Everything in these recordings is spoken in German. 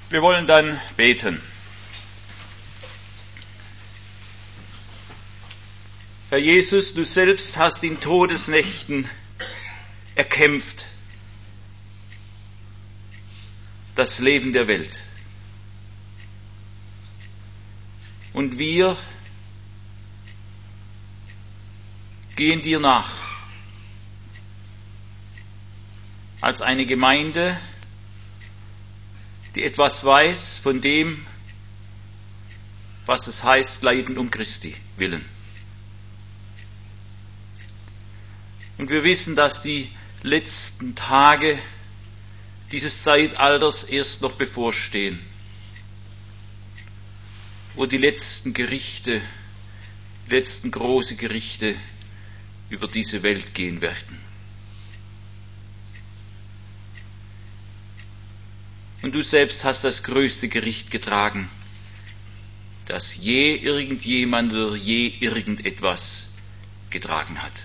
Wir wollen dann beten. Herr Jesus, du selbst hast in Todesnächten erkämpft das Leben der Welt. Und wir gehen dir nach als eine Gemeinde, die etwas weiß von dem, was es heißt, leiden um Christi willen. Und wir wissen, dass die letzten Tage dieses Zeitalters erst noch bevorstehen, wo die letzten Gerichte, die letzten große Gerichte über diese Welt gehen werden. Und du selbst hast das größte Gericht getragen, das je irgendjemand oder je irgendetwas getragen hat.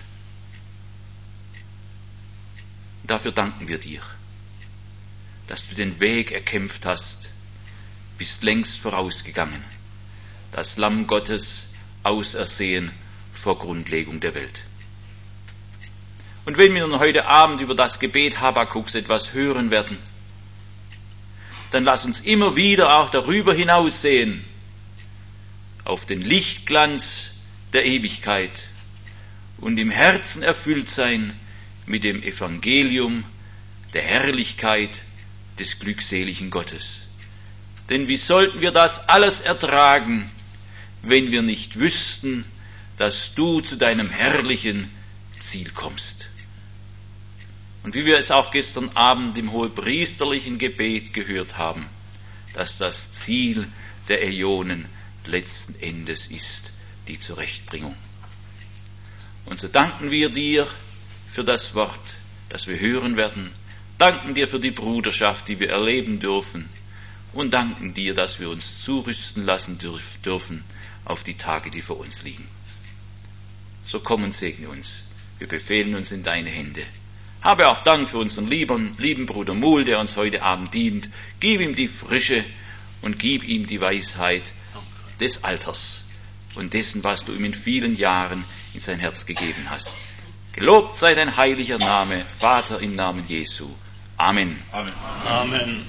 Und dafür danken wir dir, dass du den Weg erkämpft hast, bist längst vorausgegangen, das Lamm Gottes ausersehen vor Grundlegung der Welt. Und wenn wir nun heute Abend über das Gebet Habakuks etwas hören werden, dann lass uns immer wieder auch darüber hinaussehen, auf den Lichtglanz der Ewigkeit und im Herzen erfüllt sein mit dem Evangelium der Herrlichkeit des glückseligen Gottes. Denn wie sollten wir das alles ertragen, wenn wir nicht wüssten, dass du zu deinem herrlichen Ziel kommst? Und wie wir es auch gestern Abend im hohepriesterlichen Gebet gehört haben, dass das Ziel der Äonen letzten Endes ist die Zurechtbringung. Und so danken wir dir für das Wort, das wir hören werden, danken dir für die Bruderschaft, die wir erleben dürfen, und danken dir, dass wir uns zurüsten lassen dürfen auf die Tage, die vor uns liegen. So komm und segne uns. Wir befehlen uns in deine Hände. Habe auch Dank für unseren lieben Bruder Muhl, der uns heute Abend dient. Gib ihm die Frische und gib ihm die Weisheit des Alters und dessen, was du ihm in vielen Jahren in sein Herz gegeben hast. Gelobt sei dein heiliger Name, Vater, im Namen Jesu. Amen. Amen. Amen.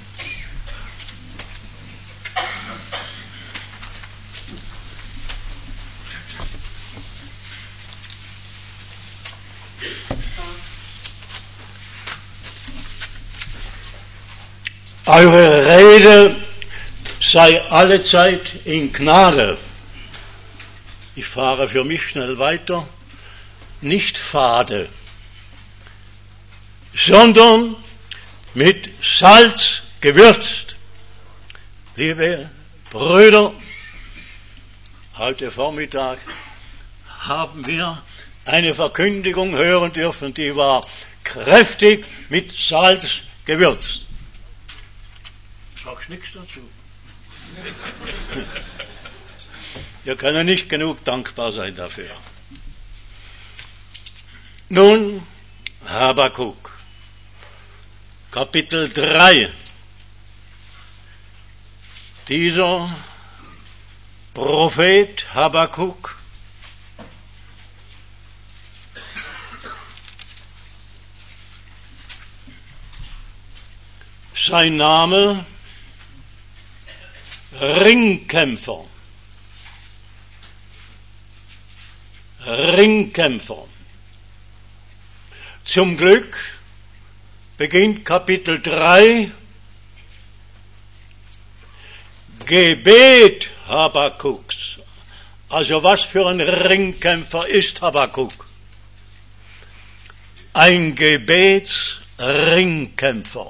Eure Rede sei allezeit in Gnade. Ich fahre für mich schnell weiter. Nicht fade, sondern mit Salz gewürzt. Liebe Brüder, heute Vormittag haben wir eine Verkündigung hören dürfen, die war kräftig mit Salz gewürzt. Sagst nichts dazu. Wir können nicht genug dankbar sein dafür. Nun, Habakuk, Kapitel 3. Dieser Prophet Habakuk sein Name Ringkämpfer. Ringkämpfer. Zum Glück beginnt Kapitel 3, Gebet Habakuks. Also was für ein Ringkämpfer ist Habakuk? Ein Gebetsringkämpfer.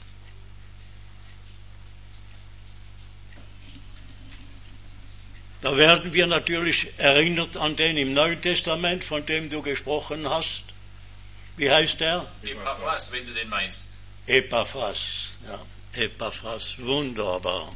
Da werden wir natürlich erinnert an den im Neuen Testament, von dem du gesprochen hast. Wie heißt der? Epaphras, wenn du den meinst. Epaphras, ja. Epaphras, wunderbar.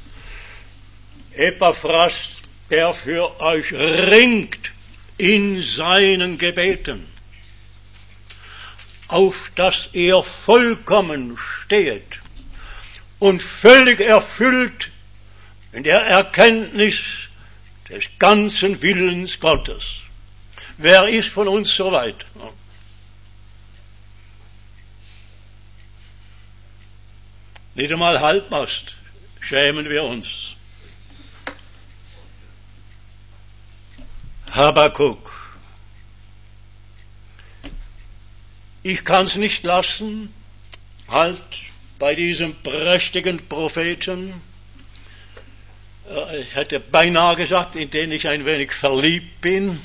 Epaphras, der für euch ringt in seinen Gebeten, auf dass ihr vollkommen stehet und völlig erfüllt in der Erkenntnis des ganzen Willens Gottes. Wer ist von uns so weit? Nicht einmal Halbmast schämen wir uns. Habakuk. Ich kann es nicht lassen, halt bei diesem prächtigen Propheten, ich hätte beinahe gesagt, in den ich ein wenig verliebt bin,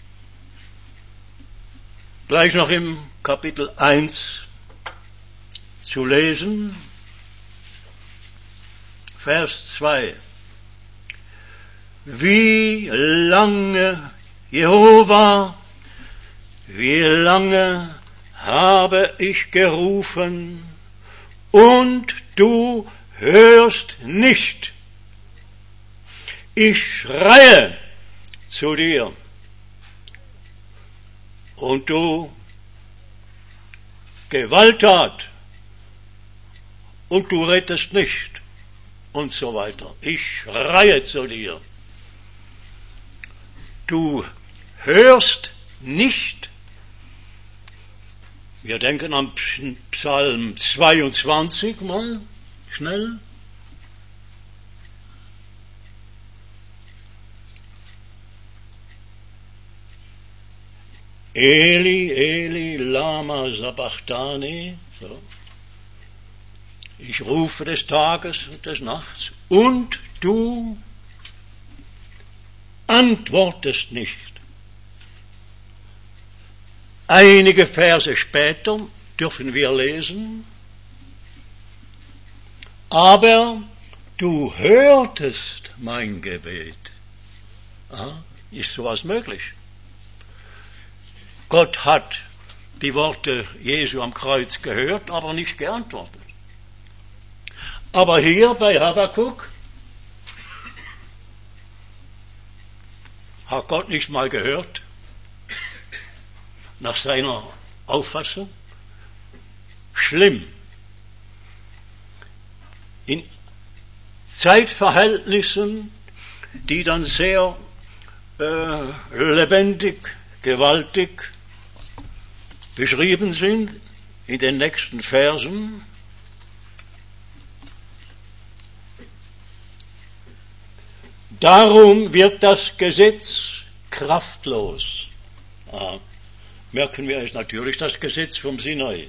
gleich noch im Kapitel 1 zu lesen, Vers 2. Wie lange, Jehova, wie lange habe ich gerufen und du hörst nicht. Ich schreie zu dir und du Gewalttat und du rettest nicht und so weiter. Ich schreie zu dir. Du hörst nicht. Wir denken an Psalm 22 mal schnell. Eli, Eli, lama sabachthani. So. Ich rufe des Tages und des Nachts und du antwortest nicht. Einige Verse später dürfen wir lesen, aber du hörtest mein Gebet. Aha, ist sowas möglich? Gott hat die Worte Jesu am Kreuz gehört, aber nicht geantwortet. Aber hier bei Habakuk hat Gott nicht mal gehört, nach seiner Auffassung. Schlimm. In Zeitverhältnissen, die dann sehr lebendig, gewaltig beschrieben sind in den nächsten Versen. Darum wird das Gesetz kraftlos. Merken wir es natürlich, das Gesetz vom Sinai.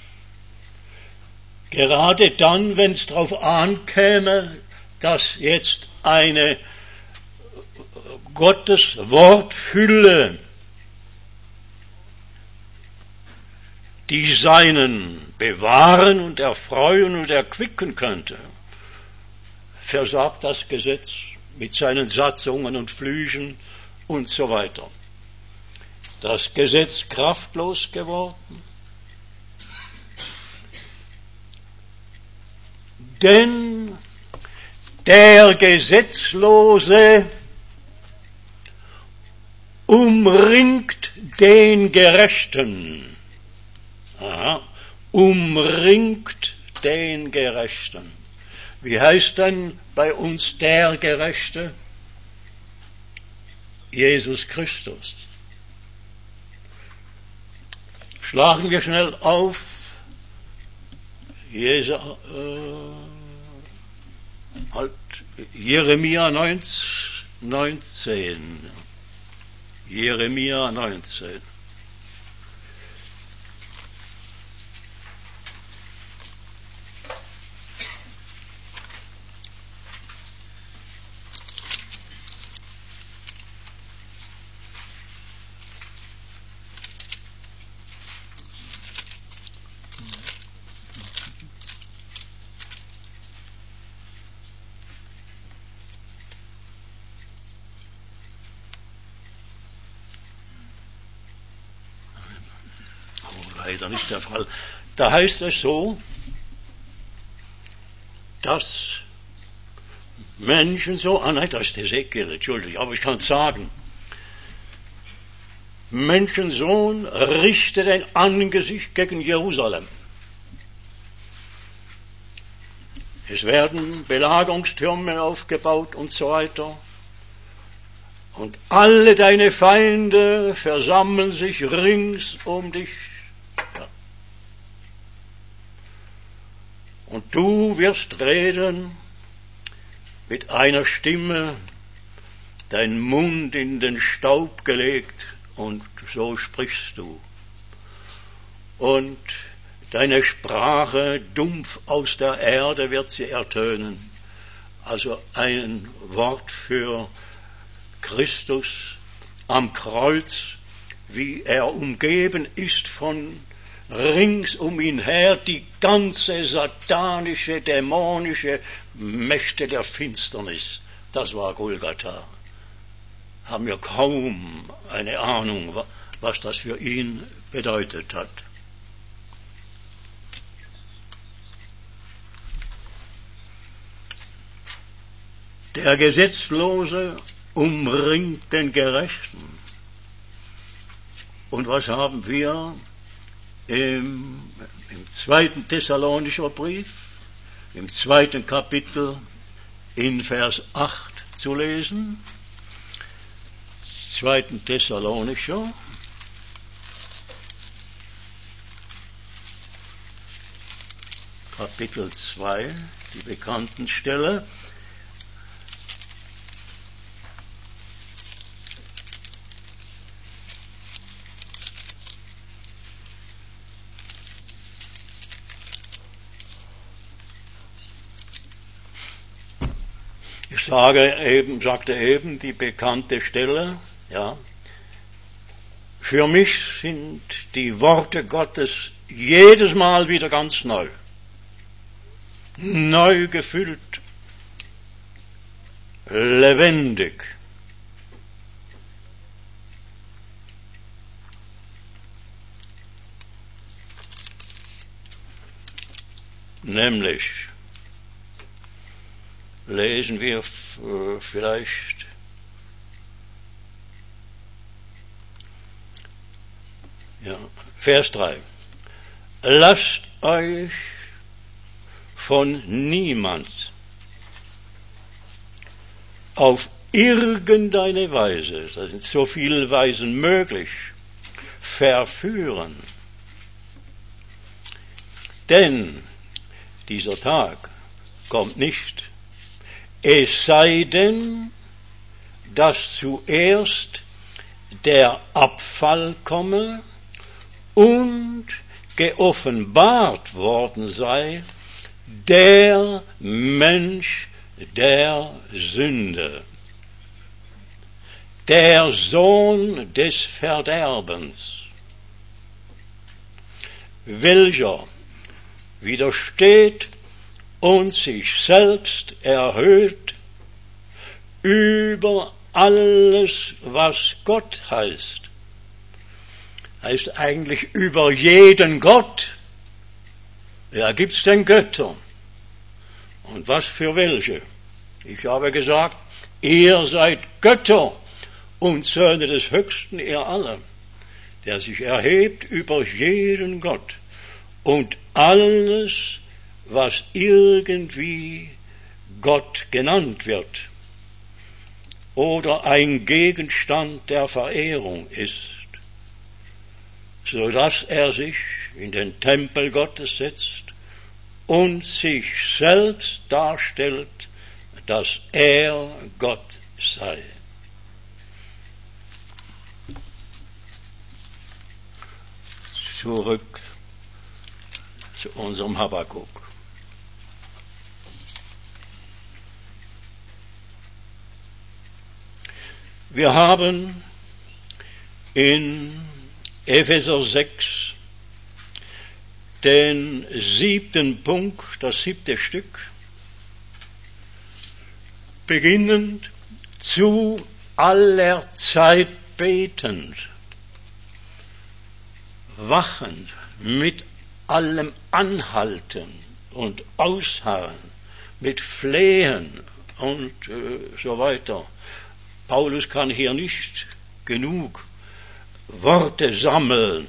Gerade dann, wenn es darauf ankäme, dass jetzt eine Gottes Wortfülle die Seinen bewahren und erfreuen und erquicken könnte, versagt das Gesetz mit seinen Satzungen und Flüchen und so weiter. Das Gesetz kraftlos geworden. Denn der Gesetzlose umringt den Gerechten. Umringt den Gerechten. Wie heißt denn bei uns der Gerechte? Jesus Christus. Schlagen wir schnell auf Jeremia 19. Jeremia 19. Leider nicht der Fall. Da heißt es so, dass Menschen so, nein, das ist Ezekiel, Entschuldigung, aber ich kann es sagen. Menschensohn, richte dein Angesicht gegen Jerusalem. Es werden Belagerungstürme aufgebaut und so weiter. Und alle deine Feinde versammeln sich rings um dich. Ja. Und du wirst reden mit einer Stimme, dein Mund in den Staub gelegt, und so sprichst du. Und deine Sprache dumpf aus der Erde wird sie ertönen. Also ein Wort für Christus am Kreuz, wie er umgeben ist von rings um ihn her die ganze satanische, dämonische Mächte der Finsternis. Das war Golgatha. Haben wir kaum eine Ahnung, was das für ihn bedeutet hat. Der Gesetzlose umringt den Gerechten. Und was haben wir im 2. Thessalonischer Brief, im 2. Kapitel in Vers 8 zu lesen? 2. Thessalonischer, Kapitel 2, die bekannten Stelle. Ich sagte eben die bekannte Stelle, ja. Für mich sind die Worte Gottes jedes Mal wieder ganz neu. Neu gefüllt. Lebendig. Nämlich lesen wir vielleicht Vers 3. Lasst euch von niemand auf irgendeine Weise, da sind so viele Weisen möglich, verführen. Denn dieser Tag kommt nicht, es sei denn, dass zuerst der Abfall komme und geoffenbart worden sei der Mensch der Sünde, der Sohn des Verderbens, welcher widersteht und sich selbst erhöht über alles, was Gott heißt. Heißt eigentlich über jeden Gott. Ja, gibt's denn Götter? Und was für welche? Ich habe gesagt, ihr seid Götter und Söhne des Höchsten, ihr alle, der sich erhebt über jeden Gott und alles, was irgendwie Gott genannt wird oder ein Gegenstand der Verehrung ist, so dass er sich in den Tempel Gottes setzt und sich selbst darstellt, dass er Gott sei. Zurück zu unserem Habakuk. Wir haben in Epheser 6 den 7. Punkt, das 7. Stück, beginnend zu aller Zeit betend, wachend, mit allem Anhalten und Ausharren, mit Flehen und so weiter. Paulus kann hier nicht genug Worte sammeln,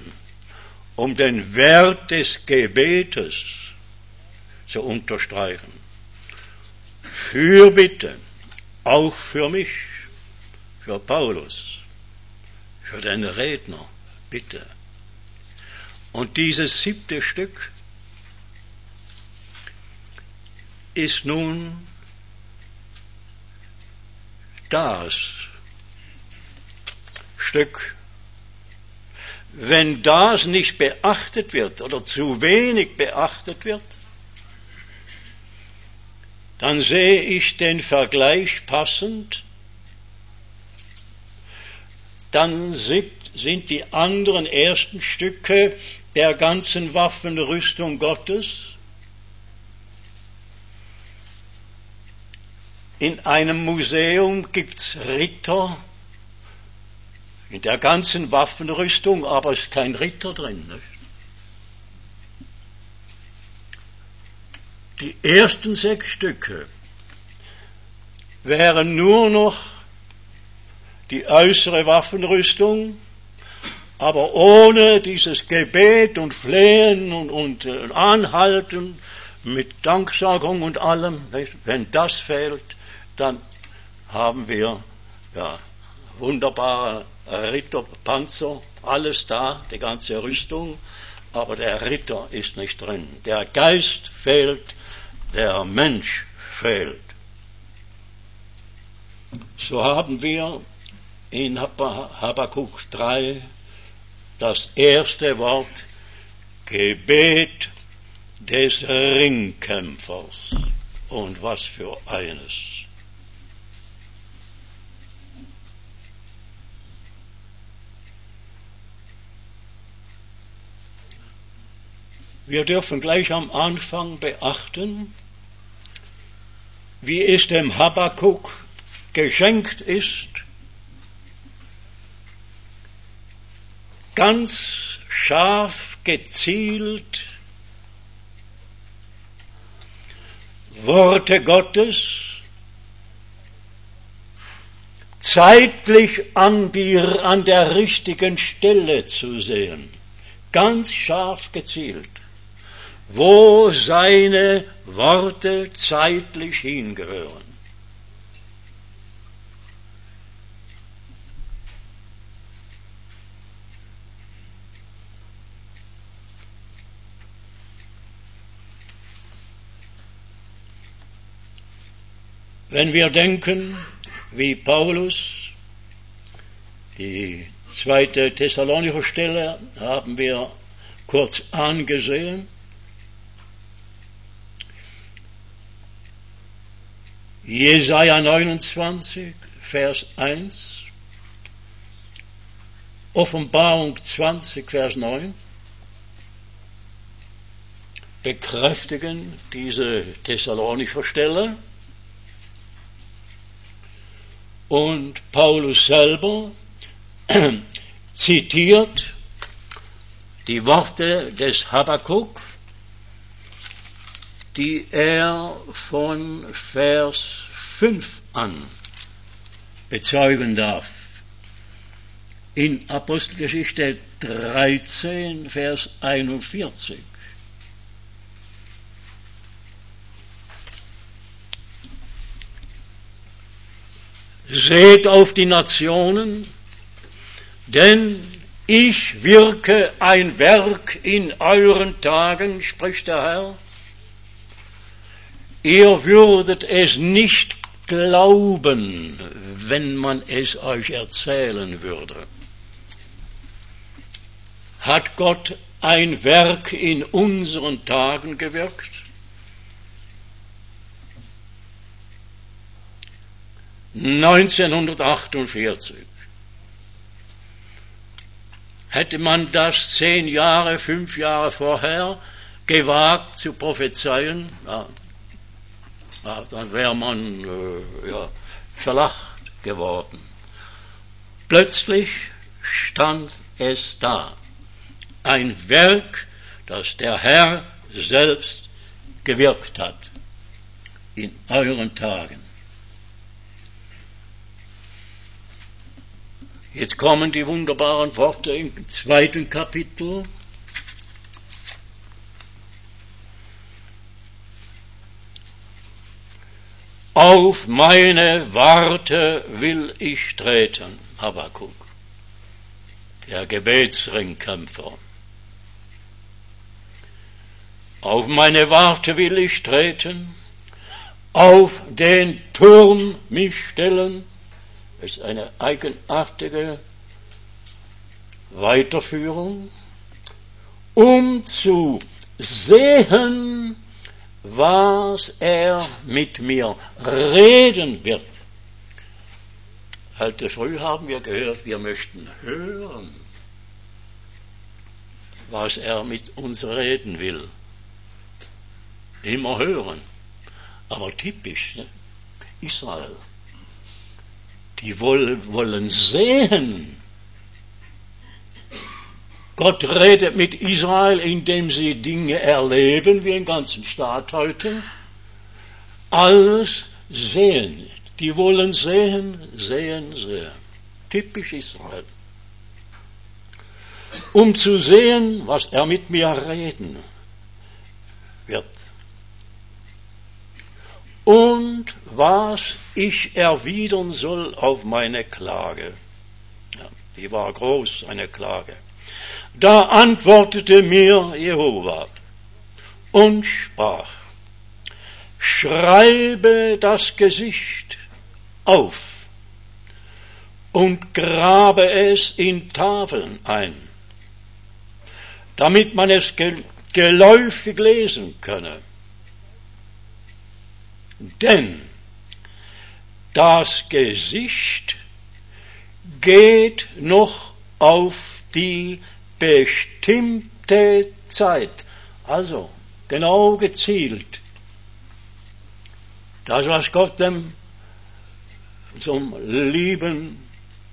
um den Wert des Gebetes zu unterstreichen. Fürbitte, auch für mich, für Paulus, für den Redner, bitte. Und dieses 7. Stück ist nun das Stück. Wenn das nicht beachtet wird oder zu wenig beachtet wird, dann sehe ich den Vergleich passend, dann sind die anderen ersten Stücke der ganzen Waffenrüstung Gottes in einem Museum gibt's Ritter in der ganzen Waffenrüstung, aber es ist kein Ritter drin. Nicht? Die ersten 6 Stücke wären nur noch die äußere Waffenrüstung, aber ohne dieses Gebet und Flehen und Anhalten mit Danksagung und allem. Wenn das fehlt, dann haben wir wunderbare Ritter, Panzer, alles da, die ganze Rüstung, aber der Ritter ist nicht drin. Der Geist fehlt, der Mensch fehlt. So haben wir in Habakuk 3 das erste Wort Gebet des Ringkämpfers. Und was für eines. Wir dürfen gleich am Anfang beachten, wie es dem Habakuk geschenkt ist, ganz scharf gezielt Worte Gottes zeitlich an der richtigen Stelle zu sehen, ganz scharf gezielt, wo seine Worte zeitlich hingehören. Wenn wir denken, wie Paulus, die 2. Thessalonicher Stelle haben wir kurz angesehen, Jesaja 29, Vers 1, Offenbarung 20, Vers 9, bekräftigen diese Thessalonicher Stelle. Und Paulus selber zitiert die Worte des Habakuk, die er von Vers 5 an bezeugen darf. In Apostelgeschichte 13, Vers 41. Seht auf die Nationen, denn ich wirke ein Werk in euren Tagen, spricht der Herr. Ihr würdet es nicht glauben, wenn man es euch erzählen würde. Hat Gott ein Werk in unseren Tagen gewirkt? 1948. Hätte man das 10 Jahre, 5 Jahre vorher gewagt zu prophezeien, dann wäre man verlacht geworden. Plötzlich stand es da. Ein Werk, das der Herr selbst gewirkt hat in euren Tagen. Jetzt kommen die wunderbaren Worte im 2. Kapitel. Auf meine Warte will ich treten. Habakuk, der Gebetsringkämpfer. Auf meine Warte will ich treten, auf den Turm mich stellen. Das ist eine eigenartige Weiterführung, um zu sehen, was er mit mir reden wird. Heute früh haben wir gehört, wir möchten hören, was er mit uns reden will. Immer hören. Aber typisch, ne? Israel. Die wollen sehen. Gott redet mit Israel, indem sie Dinge erleben, wie im ganzen Staat heute. Alles sehen. Die wollen sehen, sehen, sehen. Typisch Israel. Um zu sehen, was er mit mir reden wird. Und was ich erwidern soll auf meine Klage. Ja, die war groß, eine Klage. Da antwortete mir Jehova und sprach: Schreibe das Gesicht auf und grabe es in Tafeln ein, damit man es geläufig lesen könne. Denn das Gesicht geht noch auf die bestimmte Zeit. Also, genau gezielt. Das, was Gott dem zum lieben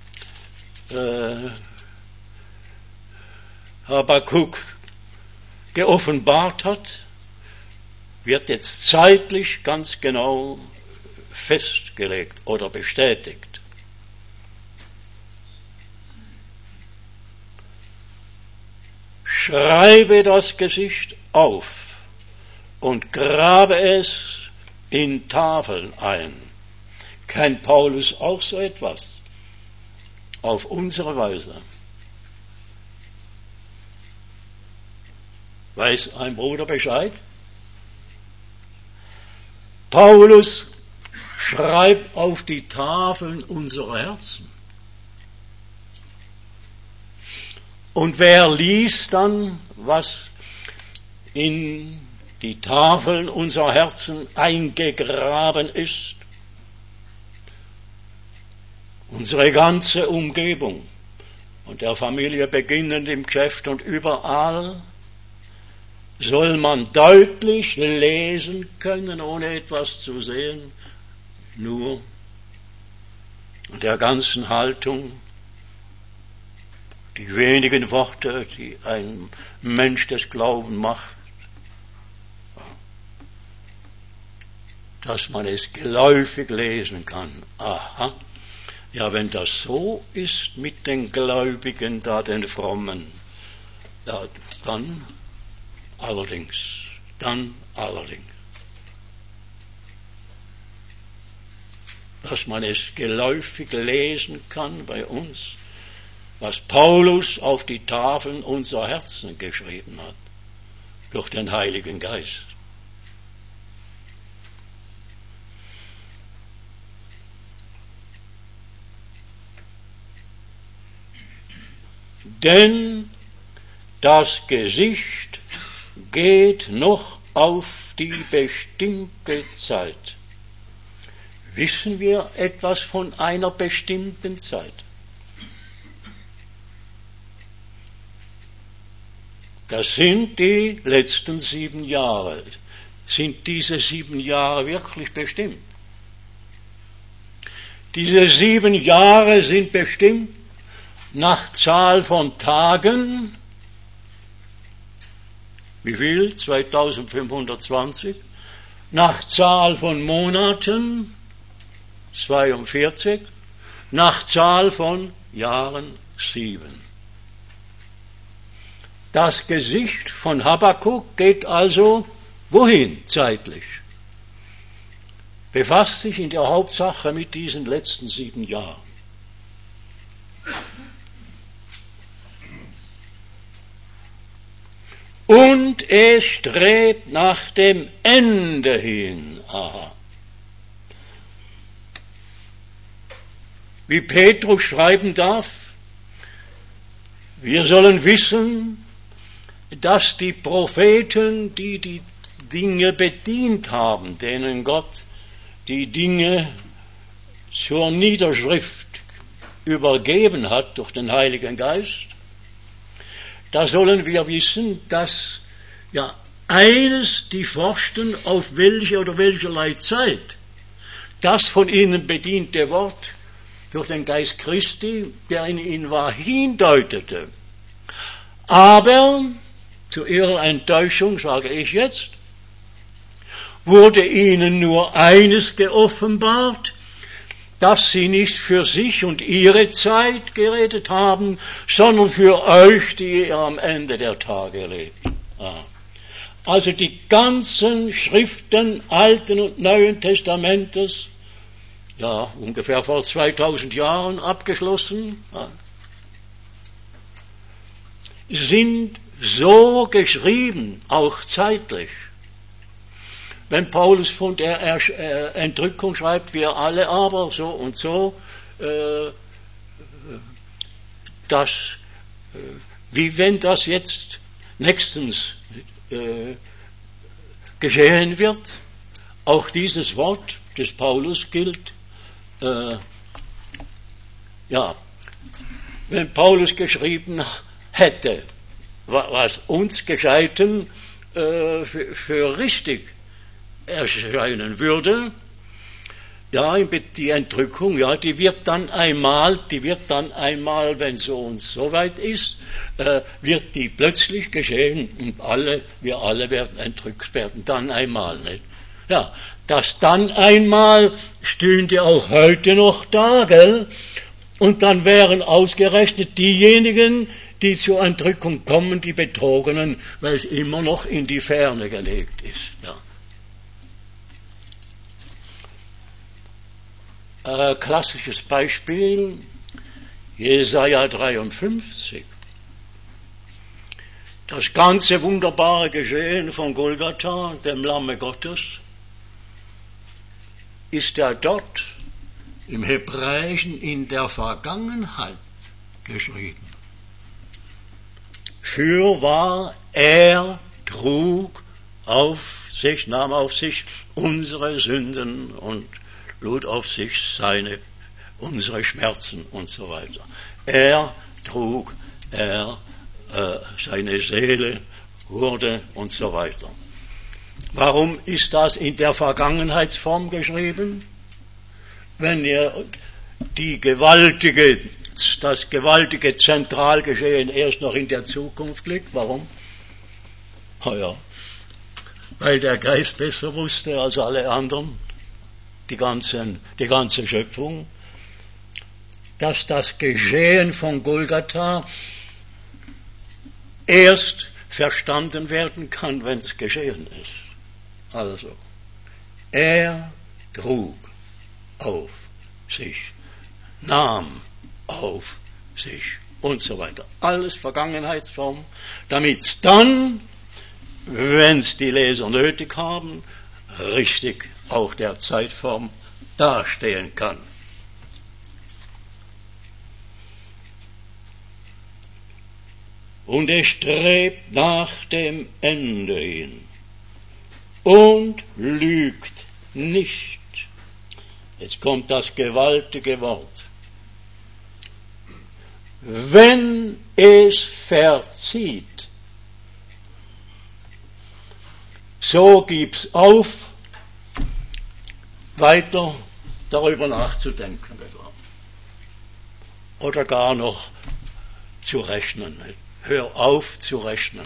Habakuk geoffenbart hat, wird jetzt zeitlich ganz genau festgelegt oder bestätigt. Schreibe das Gesicht auf und grabe es in Tafeln ein. Kennt Paulus auch so etwas? Auf unsere Weise. Weiß ein Bruder Bescheid? Paulus schreibt auf die Tafeln unserer Herzen. Und wer liest dann, was in die Tafeln unserer Herzen eingegraben ist? Unsere ganze Umgebung und der Familie beginnend im Geschäft und überall soll man deutlich lesen können, ohne etwas zu sehen, nur in der ganzen Haltung, die wenigen Worte, die ein Mensch des Glaubens macht, dass man es geläufig lesen kann. Aha, ja, wenn das so ist mit den Gläubigen, da den Frommen, ja, dann allerdings. Dass man es geläufig lesen kann bei uns, was Paulus auf die Tafeln unserer Herzen geschrieben hat, durch den Heiligen Geist. Denn das Gesicht geht noch auf die bestimmte Zeit. Wissen wir etwas von einer bestimmten Zeit? Das sind die letzten 7 Jahre. Sind diese 7 Jahre wirklich bestimmt? Diese 7 Jahre sind bestimmt nach Zahl von Tagen. Wie viel? 2520. Nach Zahl von Monaten 42. Nach Zahl von Jahren 7. Das Gesicht von Habakuk geht also wohin zeitlich? befasst sich in der Hauptsache mit diesen letzten 7 Jahren. Und es strebt nach dem Ende hin. Aha. Wie Petrus schreiben darf, wir sollen wissen, dass die Propheten, die die Dinge bedient haben, denen Gott die Dinge zur Niederschrift übergeben hat durch den Heiligen Geist, da sollen wir wissen, dass ja eines die forschten, auf welche oder welcherlei Zeit das von ihnen bediente Wort durch den Geist Christi, der in ihnen war, hindeutete. Aber zu ihrer Enttäuschung, sage ich jetzt, wurde ihnen nur eines geoffenbart, dass sie nicht für sich und ihre Zeit geredet haben, sondern für euch, die ihr am Ende der Tage lebt. Also die ganzen Schriften Alten und Neuen Testamentes, ja, ungefähr vor 2000 Jahren abgeschlossen, sind so geschrieben, auch zeitlich. Wenn Paulus von der Entrückung schreibt, wir alle aber so und so, wie wenn das jetzt nächstens geschehen wird, auch dieses Wort des Paulus gilt, wenn Paulus geschrieben hätte, was uns Gescheiten für richtig erscheinen würde, ja, die Entrückung, ja, die wird dann einmal, wenn so und so weit ist, wird die plötzlich geschehen und wir alle werden entrückt werden, dann einmal, nicht? Ja, das dann einmal stünde auch heute noch da, gell? Und dann wären ausgerechnet diejenigen, die zur Entrückung kommen, die Betrogenen, weil es immer noch in die Ferne gelegt ist, ja. Klassisches Beispiel, Jesaja 53. Das ganze wunderbare Geschehen von Golgatha, dem Lamme Gottes, ist ja dort im Hebräischen in der Vergangenheit geschrieben. Fürwahr, er trug nahm auf sich unsere Sünden und lud auf sich unsere Schmerzen und so weiter. Er trug, seine Seele wurde und so weiter. Warum ist das in der Vergangenheitsform geschrieben? Wenn ihr das gewaltige Zentralgeschehen erst noch in der Zukunft liegt. Warum? Weil der Geist besser wusste als alle anderen, die ganze Schöpfung, dass das Geschehen von Golgatha erst verstanden werden kann, wenn es geschehen ist. Also, er trug auf sich, nahm auf sich und so weiter. Alles Vergangenheitsform, damit es dann, wenn es die Leser nötig haben, richtig auch der Zeitform dastehen kann. Und es strebt nach dem Ende hin und lügt nicht. Jetzt kommt das gewaltige Wort. Wenn es verzieht, so gib's auf, weiter darüber nachzudenken oder gar noch zu rechnen. Hör auf zu rechnen.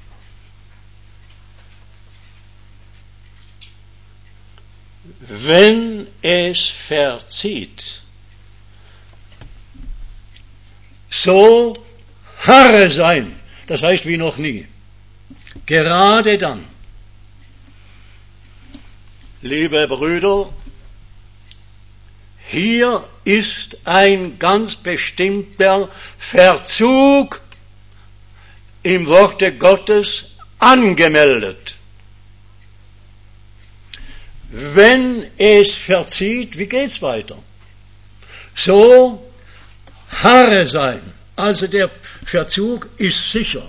Wenn es verzieht, so harre sein, das heißt wie noch nie, gerade dann. Liebe Brüder, hier ist ein ganz bestimmter Verzug im Worte Gottes angemeldet. Wenn es verzieht, wie geht's weiter? So harre sein. Also der Verzug ist sicher.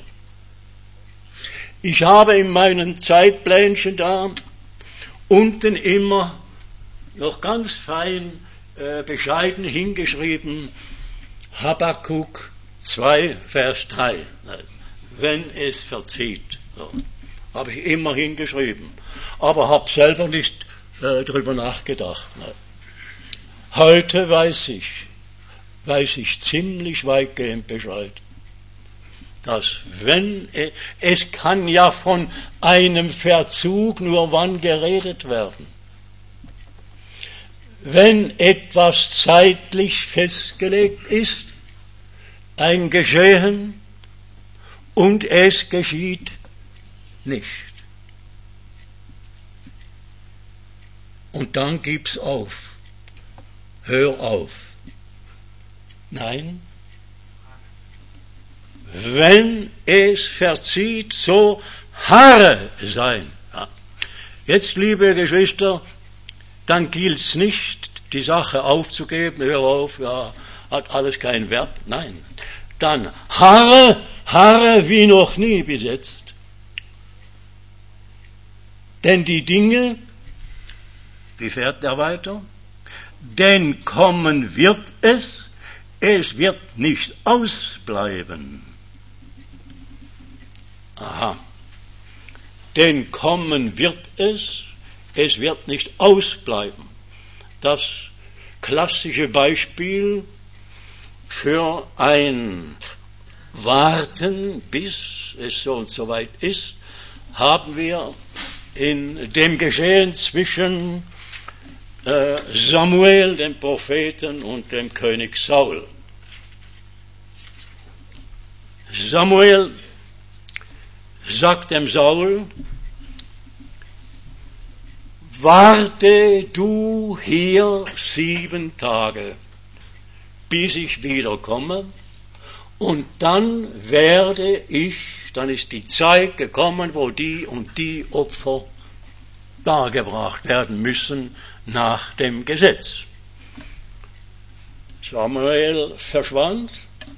Ich habe in meinen Zeitplänchen da unten immer noch ganz fein bescheiden hingeschrieben, Habakkuk 2, Vers 3, wenn es verzieht. So, habe ich immer hingeschrieben, aber habe selber nicht drüber nachgedacht. Heute weiß ich ziemlich weitgehend Bescheid, dass wenn es kann ja von einem Verzug nur wann geredet werden, wenn etwas zeitlich festgelegt ist, ein Geschehen, und es geschieht nicht. Und dann gib's auf. Hör auf. Nein. Wenn es verzieht, so harre sein. Ja. Jetzt, liebe Geschwister, dann gilt's nicht, die Sache aufzugeben, hör auf, ja, hat alles keinen Wert. Nein. Dann harre wie noch nie bis jetzt. Denn die Dinge, wie fährt er weiter? Denn kommen wird es wird nicht ausbleiben. Aha. Denn kommen wird es wird nicht ausbleiben. Das klassische Beispiel für ein Warten, bis es so und so weit ist, haben wir in dem Geschehen zwischen Samuel, dem Propheten, und dem König Saul. Samuel sagt dem Saul, warte du hier 7 Tage, bis ich wiederkomme, und dann dann ist die Zeit gekommen, wo die und die Opfer dargebracht werden müssen nach dem Gesetz. Samuel verschwand.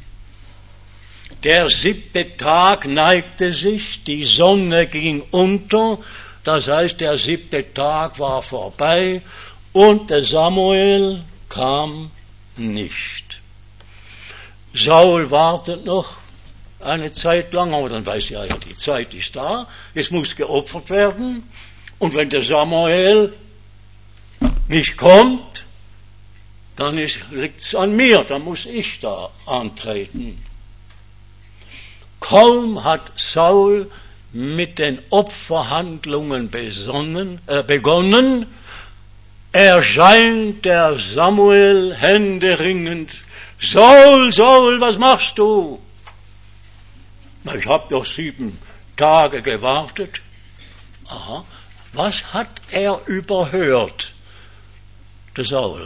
Der 7. Tag neigte sich, die Sonne ging unter, das heißt, der 7. Tag war vorbei und der Samuel kam nicht. Saul wartet noch eine Zeit lang, aber dann weiß er, ja, die Zeit ist da, es muss geopfert werden, und wenn der Samuel nicht kommt, dann liegt es an mir, dann muss ich da antreten. Kaum hat Saul mit den Opferhandlungen begonnen, erscheint der Samuel händeringend. Saul, Saul, was machst du? Ich habe doch 7 Tage gewartet. Aha, was hat er überhört, der Saul?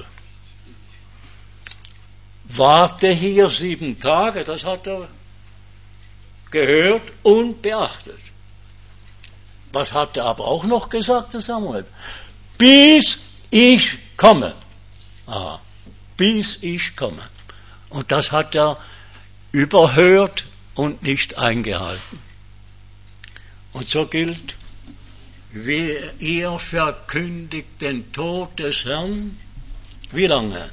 Warte hier 7 Tage, das hat er gehört und beachtet. Was hat er aber auch noch gesagt, der Samuel? Bis ich komme. Aha, bis ich komme. Und das hat er überhört und nicht eingehalten. Und so gilt, ihr verkündigt den Tod des Herrn. Wie lange?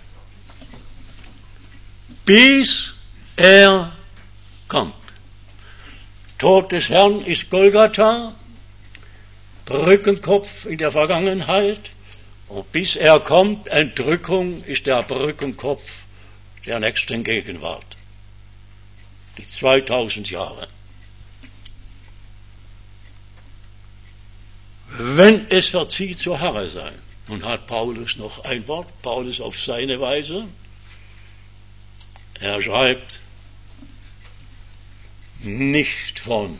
Bis er kommt. Tod des Herrn ist Golgatha, Brückenkopf in der Vergangenheit, und bis er kommt, Entrückung, ist der Brückenkopf der nächsten Gegenwart. Die 2000 Jahre. Wenn es verzieht, so harre sein. Nun hat Paulus noch ein Wort, Paulus auf seine Weise. Er schreibt nicht von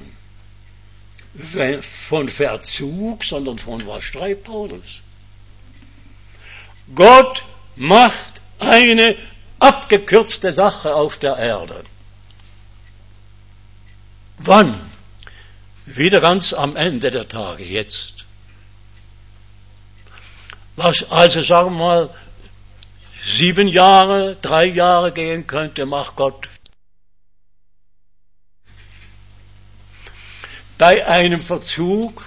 Verzug, sondern von was schreibt Paulus? Gott macht eine abgekürzte Sache auf der Erde. Wann? Wieder ganz am Ende der Tage, jetzt. Was also, sagen wir mal, 7 Jahre, 3 Jahre gehen könnte, macht Gott. Bei einem Verzug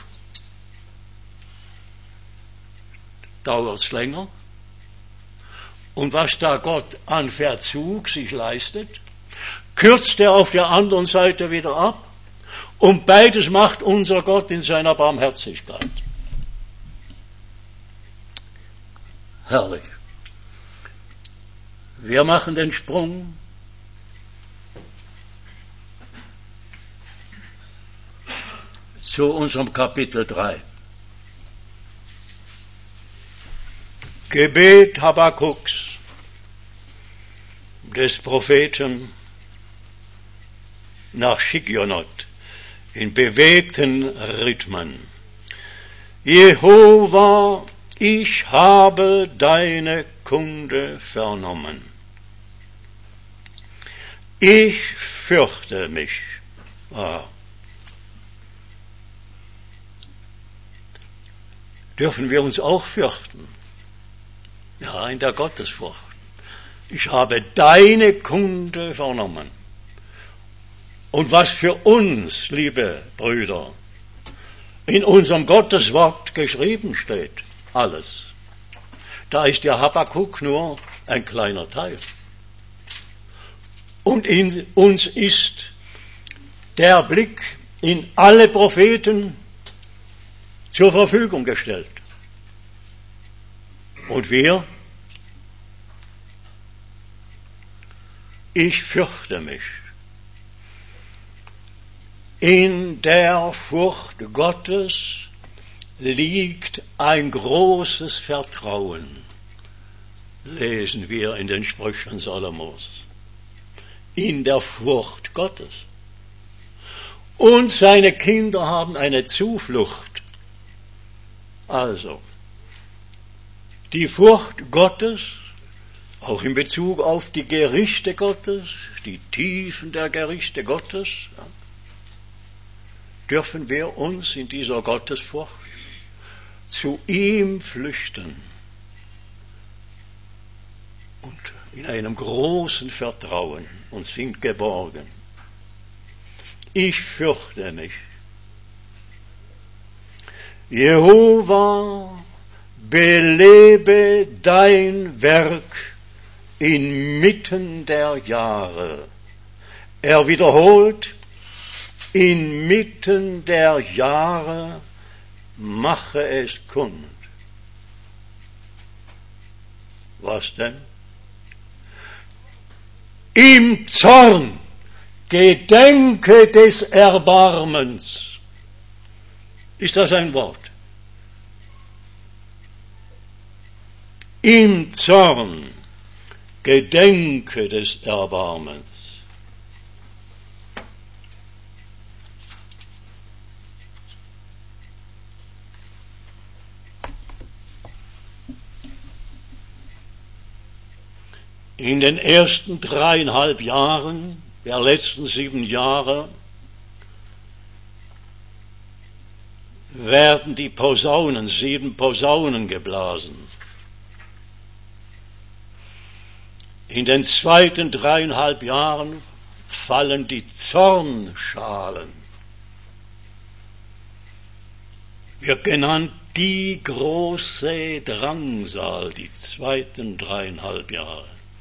dauert es länger. Und was da Gott an Verzug sich leistet, kürzt er auf der anderen Seite wieder ab. Und beides macht unser Gott in seiner Barmherzigkeit. Herrlich. Wir machen den Sprung zu unserem Kapitel 3. Gebet Habakkuks, des Propheten nach Schigionot, in bewegten Rhythmen. Jehova, ich habe deine Kunde vernommen. Ich fürchte mich. Dürfen wir uns auch fürchten? Ja, in der Gottesfurcht. Ich habe deine Kunde vernommen. Und was für uns, liebe Brüder, in unserem Gotteswort geschrieben steht, alles. Da ist der Habakkuk nur ein kleiner Teil. Und in uns ist der Blick in alle Propheten zur Verfügung gestellt. Und wir? Ich fürchte mich. In der Furcht Gottes liegt ein großes Vertrauen, lesen wir in den Sprüchen Salomos. In der Furcht Gottes. Und seine Kinder haben eine Zuflucht. Also, die Furcht Gottes, auch in Bezug auf die Gerichte Gottes, die Tiefen der Gerichte Gottes, dürfen wir uns in dieser Gottesfurcht zu ihm flüchten und in einem großen Vertrauen und sind geborgen. Ich fürchte mich. Jehova, belebe dein Werk inmitten der Jahre. Er wiederholt, inmitten der Jahre mache es kund. Was denn? Im Zorn gedenke des Erbarmens. Ist das ein Wort? Im Zorn gedenke des Erbarmens. In den ersten 3,5 Jahren der letzten 7 Jahre werden die Posaunen, 7 Posaunen geblasen. In den zweiten 3,5 Jahren fallen die Zornschalen. Wird genannt die große Drangsal, die zweiten 3,5 Jahre.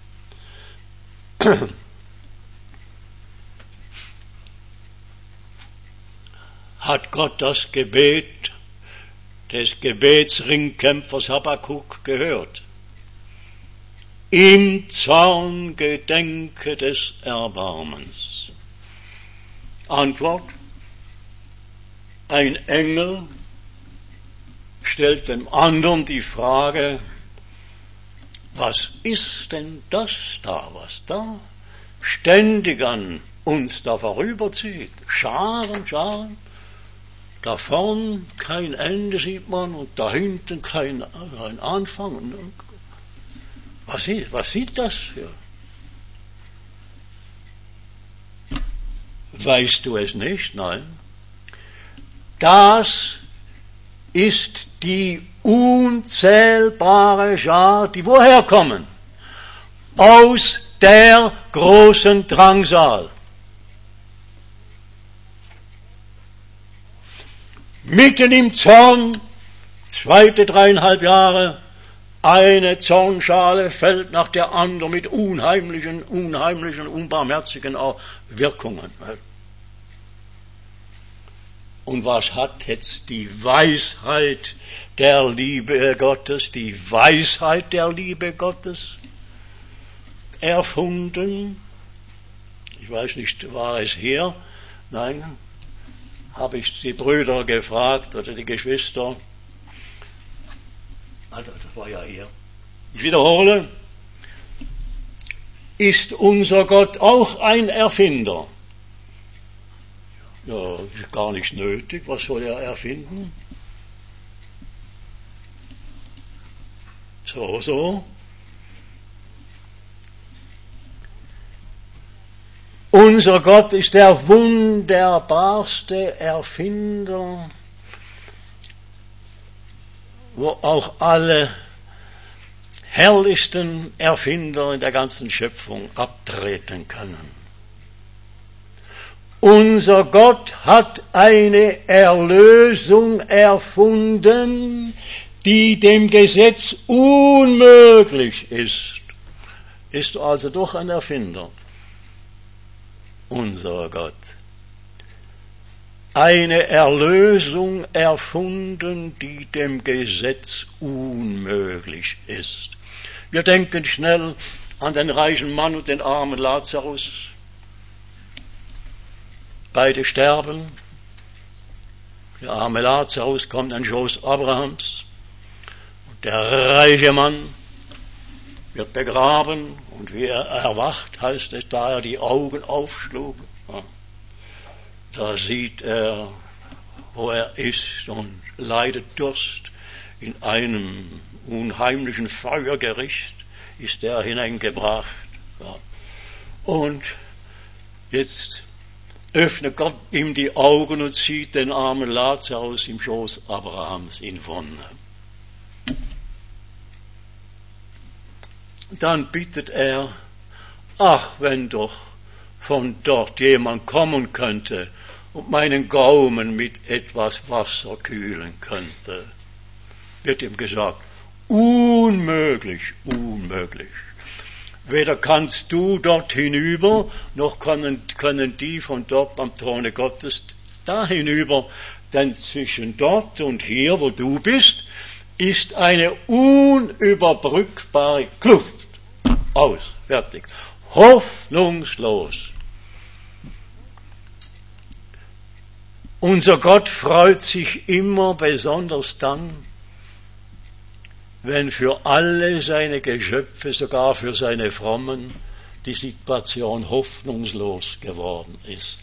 Hat Gott das Gebet des Gebetsringkämpfers Habakuk gehört? Im Zorn gedenke des Erbarmens. Antwort: Ein Engel stellt dem anderen die Frage: Was ist denn das da, was da ständig an uns da vorüberzieht? Scharen, Scharen. Da vorn kein Ende sieht man und da hinten kein Anfang. Was sieht das für? Weißt du es nicht? Nein. Das ist die unzählbare Schar, die woher kommen? Aus der großen Drangsal. Mitten im Zorn, 3,5 Jahre, eine Zornschale fällt nach der anderen mit unheimlichen, unbarmherzigen Wirkungen. Und was hat jetzt die Weisheit der Liebe Gottes, erfunden? Ich weiß nicht, war es hier? Nein, habe ich die Brüder gefragt oder die Geschwister. Also, das war ja hier. Ich wiederhole, ist unser Gott auch ein Erfinder? Ja, ist gar nicht nötig. Was soll er erfinden? So. Unser Gott ist der wunderbarste Erfinder, wo auch alle herrlichsten Erfinder in der ganzen Schöpfung abtreten können. Unser Gott hat eine Erlösung erfunden, die dem Gesetz unmöglich ist. Ist also doch ein Erfinder. Unser Gott. Eine Erlösung erfunden, die dem Gesetz unmöglich ist. Wir denken schnell an den reichen Mann und den armen Lazarus. Beide sterben. Der arme Lazarus kommt in den Schoß Abrahams. Und der reiche Mann wird begraben. Und wie er erwacht, heißt es, da er die Augen aufschlug, da sieht er, wo er ist und leidet Durst. In einem unheimlichen Feuergericht ist er hineingebracht. Und jetzt öffnet Gott ihm die Augen und sieht den armen Lazarus im Schoß Abrahams in Wonne. Dann bittet er, ach, wenn doch von dort jemand kommen könnte und meinen Gaumen mit etwas Wasser kühlen könnte. Wird ihm gesagt, unmöglich. Weder kannst du dort hinüber, noch können die von dort am Throne Gottes da hinüber, denn zwischen dort und hier, wo du bist, ist eine unüberbrückbare Kluft. Aus, fertig. Hoffnungslos. Unser Gott freut sich immer besonders dann, wenn für alle seine Geschöpfe, sogar für seine Frommen, die Situation hoffnungslos geworden ist.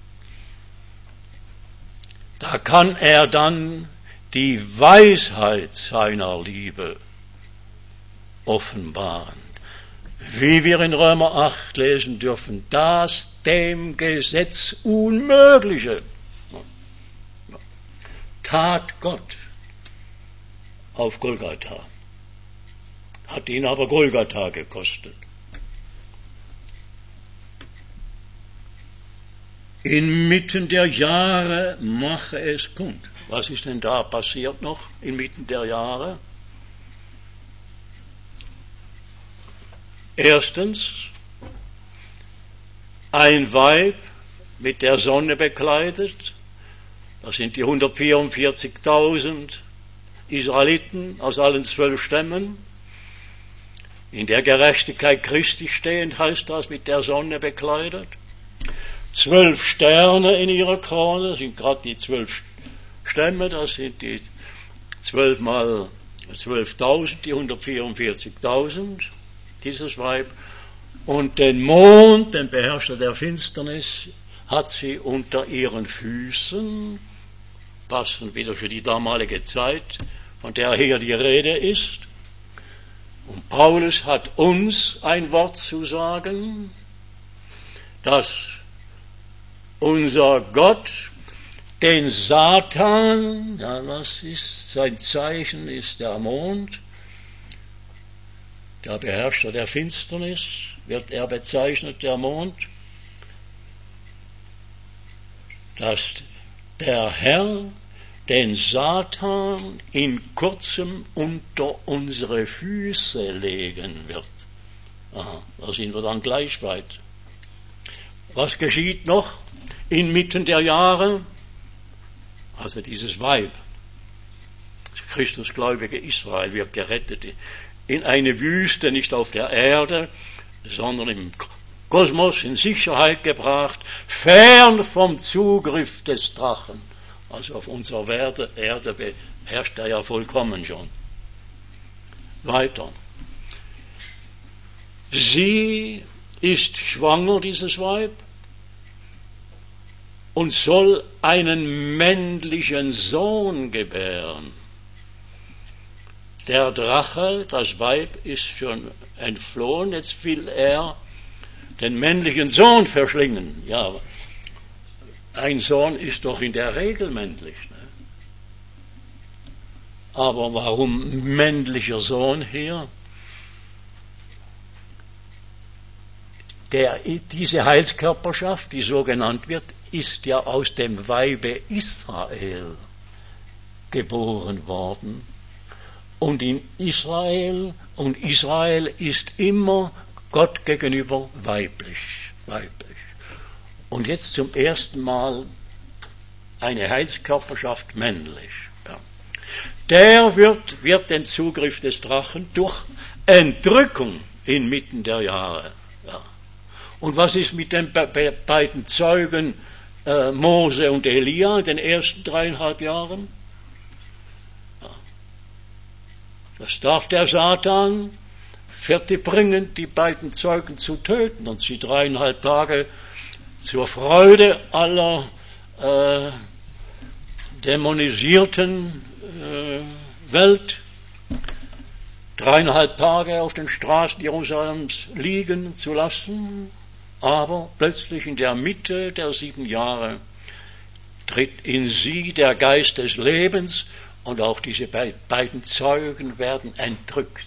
Da kann er dann die Weisheit seiner Liebe offenbaren. Wie wir in Römer 8 lesen dürfen, das dem Gesetz Unmögliche tat Gott auf Golgatha. Hat ihn aber Golgatha gekostet. Inmitten der Jahre mache es kund. Was ist denn da passiert noch inmitten der Jahre? Erstens, ein Weib mit der Sonne bekleidet, das sind die 144.000 Israeliten aus allen 12 Stämmen, in der Gerechtigkeit Christi stehend, heißt das, mit der Sonne bekleidet. 12 Sterne in ihrer Krone, das sind gerade die 12 Stämme, das sind die 12 mal 12.000, die 144.000. Dieses Weib, und den Mond, den Beherrscher der Finsternis, hat sie unter ihren Füßen, passend wieder für die damalige Zeit, von der hier die Rede ist, Und Paulus hat uns ein Wort zu sagen, dass unser Gott den Satan, ja, was ist sein Zeichen, ist der Mond, der Beherrscher der Finsternis, wird er bezeichnet, der Mond, dass der Herr den Satan in kurzem unter unsere Füße legen wird. Aha, da sind wir dann gleich weit. Was geschieht noch inmitten der Jahre? Also dieses Weib, das Christusgläubige Israel, wird gerettet in eine Wüste, nicht auf der Erde, sondern im Kosmos in Sicherheit gebracht, fern vom Zugriff des Drachen. Also auf unserer Erde beherrscht er ja vollkommen schon. Weiter. Sie ist schwanger, dieses Weib, und soll einen männlichen Sohn gebären. Der Drache, das Weib, ist schon entflohen, jetzt will er den männlichen Sohn verschlingen. Ja, ein Sohn ist doch in der Regel männlich. Ne? Aber warum männlicher Sohn hier? Diese Heilskörperschaft, die so genannt wird, ist ja aus dem Weibe Israel geboren worden. Und in Israel, und Israel ist immer Gott gegenüber weiblich. Und jetzt zum ersten Mal eine Heilskörperschaft männlich. Ja. Der wird den Zugriff des Drachen durch Entrückung inmitten der Jahre. Ja. Und was ist mit den beiden Zeugen Mose und Elia in den ersten 3,5 Jahren? Ja. Das darf der Satan fertigbringen, die beiden Zeugen zu töten und sie 3,5 Tage zur Freude aller dämonisierten Welt 3,5 Tage auf den Straßen Jerusalems liegen zu lassen, aber plötzlich in der Mitte der 7 Jahre tritt in sie der Geist des Lebens und auch diese beiden Zeugen werden entrückt.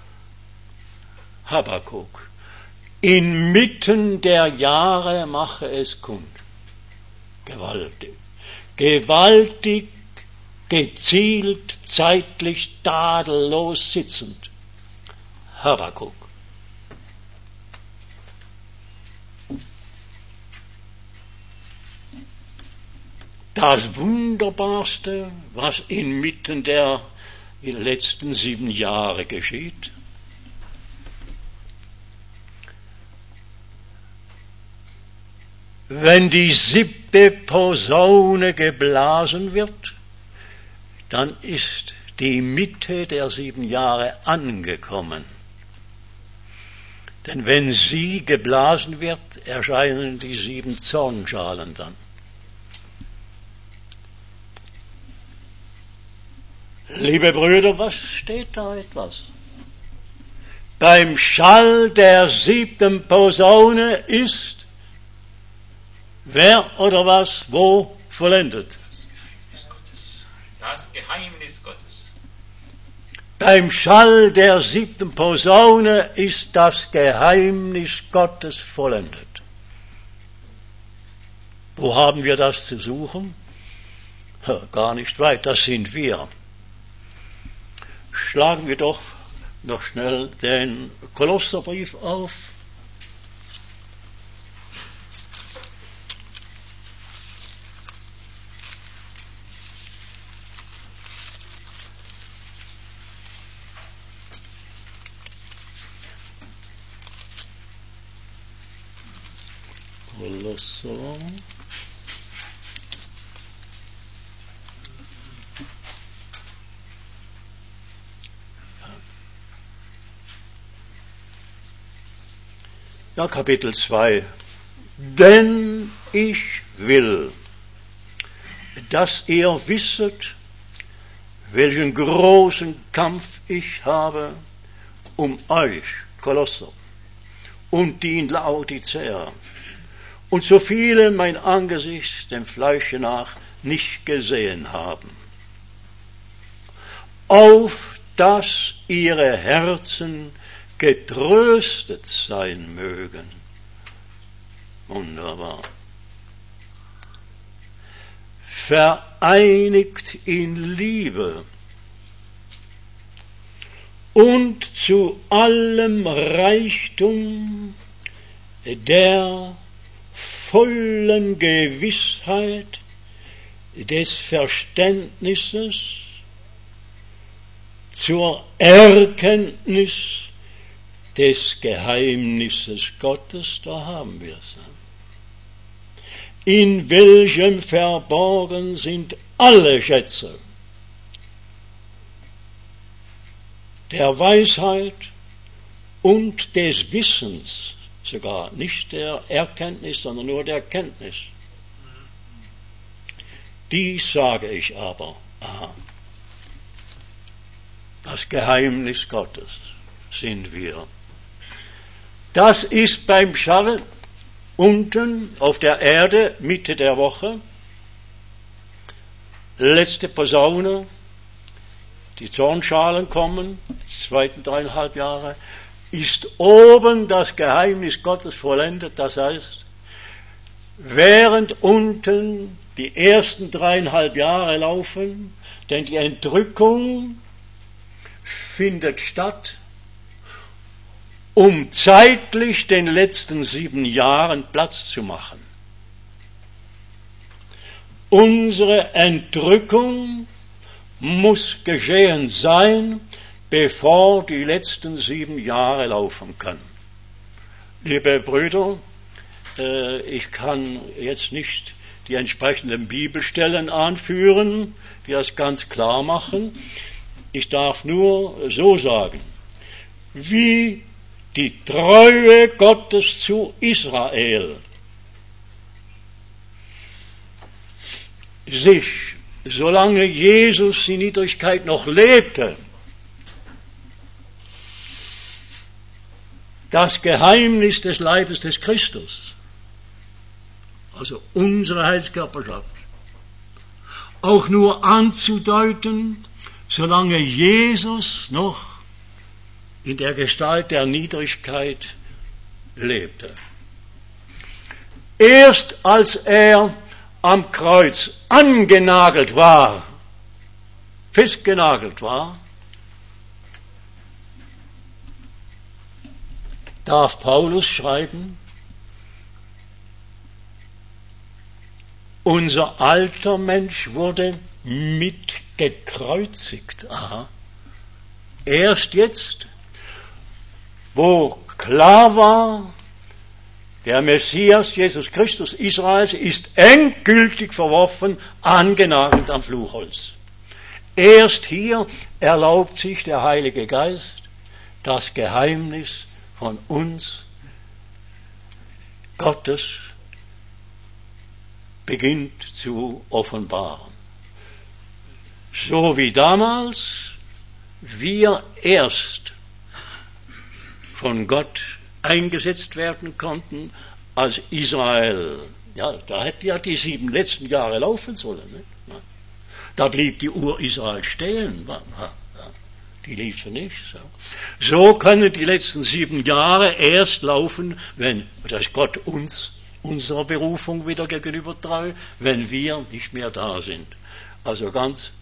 Habakuk. Inmitten der Jahre mache es kund. Gewaltig. Gewaltig, gezielt, zeitlich, tadellos sitzend. Habakuk. Das Wunderbarste, was inmitten der letzten 7 Jahre geschieht, wenn die 7. Posaune geblasen wird, dann ist die Mitte der 7 Jahre angekommen. Denn wenn sie geblasen wird, erscheinen die 7 Zornschalen dann. Liebe Brüder, was steht da etwas? Beim Schall der 7. Posaune ist wer oder was, wo vollendet? Das Geheimnis Gottes. Beim Schall der 7. Posaune ist das Geheimnis Gottes vollendet. Wo haben wir das zu suchen? Gar nicht weit, das sind wir. Schlagen wir doch noch schnell den Kolosserbrief auf. Kolosser. Ja, Kapitel 2. Denn ich will, dass ihr wisset, welchen großen Kampf ich habe, um euch, Kolosser, und die in Laodicea, und so viele mein Angesicht dem Fleische nach nicht gesehen haben, auf dass ihre Herzen getröstet sein mögen. Wunderbar. Vereinigt in Liebe und zu allem Reichtum der vollen Gewissheit des Verständnisses zur Erkenntnis des Geheimnisses Gottes, da haben wir es. In welchem verborgen sind alle Schätze der Weisheit und des Wissens, sogar nicht der Erkenntnis, sondern nur der Kenntnis. Dies sage ich aber, das Geheimnis Gottes sind wir. Das ist beim Scharren unten auf der Erde, Mitte der Woche, letzte Posaune, die Zornschalen kommen, die zweiten 3,5 Jahre, ist oben das Geheimnis Gottes vollendet, das heißt, während unten die ersten 3,5 Jahre laufen, denn die Entrückung findet statt, um zeitlich den letzten 7 Jahren Platz zu machen. Unsere Entrückung muss geschehen sein, bevor die letzten 7 Jahre laufen können. Liebe Brüder, ich kann jetzt nicht die entsprechenden Bibelstellen anführen, die das ganz klar machen. Ich darf nur so sagen, wie die Treue Gottes zu Israel sich, solange Jesus in Niedrigkeit noch lebte, das Geheimnis des Leibes des Christus, also unsere Heilskörperschaft, auch nur anzudeuten, solange Jesus noch in der Gestalt der Niedrigkeit lebte. Erst als er am Kreuz angenagelt war, festgenagelt war, darf Paulus schreiben, unser alter Mensch wurde mitgekreuzigt. Erst jetzt, wo klar war, der Messias, Jesus Christus Israels, ist endgültig verworfen, angenagelt am Fluchholz. Erst hier erlaubt sich der Heilige Geist, das Geheimnis von uns, Gottes, beginnt zu offenbaren. So wie damals wir erst von Gott eingesetzt werden konnten als Israel. Ja, da hätte ja die 7 letzten Jahre laufen sollen. Nicht? Da blieb die Uhr Israel stehen. Die liefen nicht. So können die letzten 7 Jahre erst laufen, wenn das Gott uns, unserer Berufung wieder gegenüber treu, wenn wir nicht mehr da sind. Also ganz,